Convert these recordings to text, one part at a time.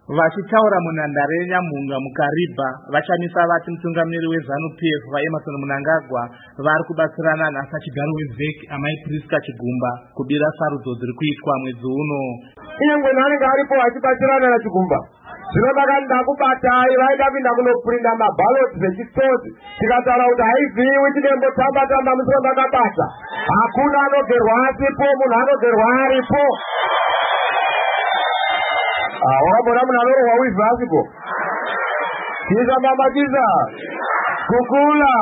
Vachitaura munhandare yeNyamunga muKariba, vachamisa vati mutungamiri weZANU-PF vaEmmerson Mnangagwa vari kubatsirana nasachigaro weVEC amai Priska Chigumba kubira sarudzo dziri kuitwa mwedzi uno. Inyangwe nhange aripo achibatsirana naChigumba. Zvinodaka ndakubatai vaidapinda kunoprinda mabhaloti zvechitsotsi tikataura kuti haivhiiwi tinembotsamba-tsamba musoro makabasa. Hakuna anogerwa asipo, munhu anogerwa aripo. Wakabona munhu anorohwa wivhi asipo. Tiza mama tiza. Kukula.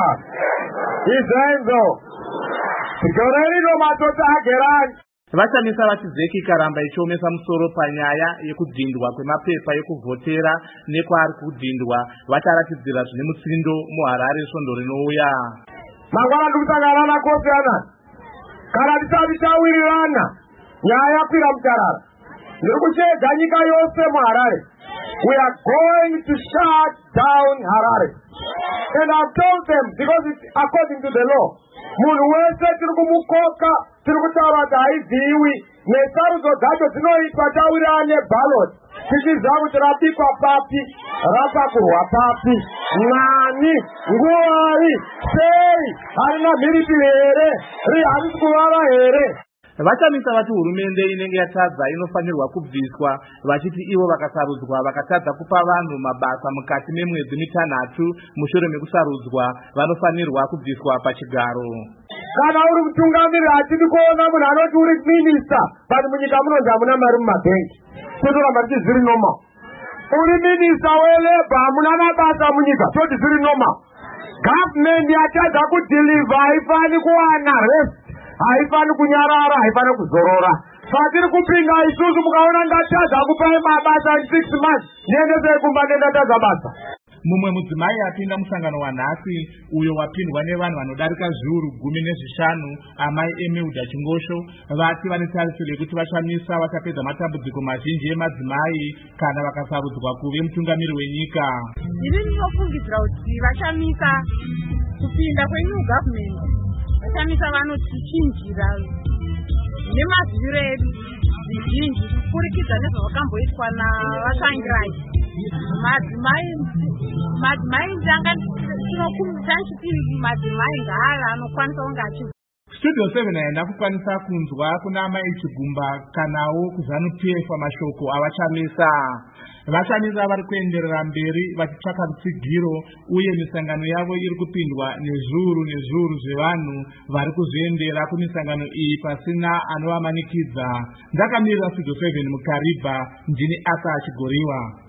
Izenzo. Tikorerino matota agerani. Vachamisa vachiZEC karamba ichiomesa musoro panyaya yekudhindwa kwemapepa ekuvhotera nekwaari kudhindwa. Vacharatidzira zvine mutsindo muHarare svondo rinouya. Mangwana ndikusangana naKofi Annan. Kana tisati tawirirana nyaya yakwira mutarara. Ndiri kuchedza nyika yose muHarare. We are going to shut down Harare. And I've told them, because it's according to the law, munhu wese tiri kumukoka, tiri kutaura kuti haivhiiwi, nesarudzo dzacho dzinoitwa tawirirana neballot. Tichiziva kuti rabikwa papi, rapakurwa papi, nani, nguvari, sei, harina mhiripiri here, harisi kuvava here. Vachamisa vati hurumende inenge yatadza inofanirwa kubviswa, vachiti ivo vakasarudzwa vakatadza kupa vanhu mabasa mukati memwedzi mitanhatu mushure mekusarudzwa vanofanirwa kubviswa pachigaro. Kana uri mutungamiri hatidi kuona munhu anoti uri minista but munyika munonzi hamuna mari mumabhengi. Totoramba tichi zviri normal. Uri minista weLabour hamuna mabasa munyika toti zviri normal. Government yatadza kudhilivha haifani kuwana rest, haifani kunyarara, haifani kuzorora. Patiri kupinga isusu mukaona ndatadza kupai mabasa in 6 months ndiendesei kumba ndatadza basa. Mumwe mudzimai apinda musangano wanhasi uyo wapindwa nevanhu vanodarika zviuru 15 amai Emilda Chingosho vati vane tarisiro yekuti vachamisa vachapedza matambudziko mazhinji emadzimai kana vakasarudzwa kuve mutungamiri wenyika. Ini ndinofungidzira kuti vachamisa kupinda kwenew government, vachamisa vanotichinjira nemaziviro edu zvizhinji kukurikidza nezvavakamboitwa navatsvangirai. Madzimai ndanga tinokumbushanchiti madzimai ngaala anokwanisa kunge achi. Studio 7 haina kukwanisa kunzwa kuna amai Chigumba kanawo kuZANU-PF mashoko avachamisa. Vachamisa vari kuenderera mberi vachitsvaka rutsigiro uye misangano yavo iri kupindwa nezviuru zvevanhu vari kuzoendera kumisangano iyi pasina anovamanikidza. Ndakamirira Studio 7 muKariba, ndini Asa Chigoriwa.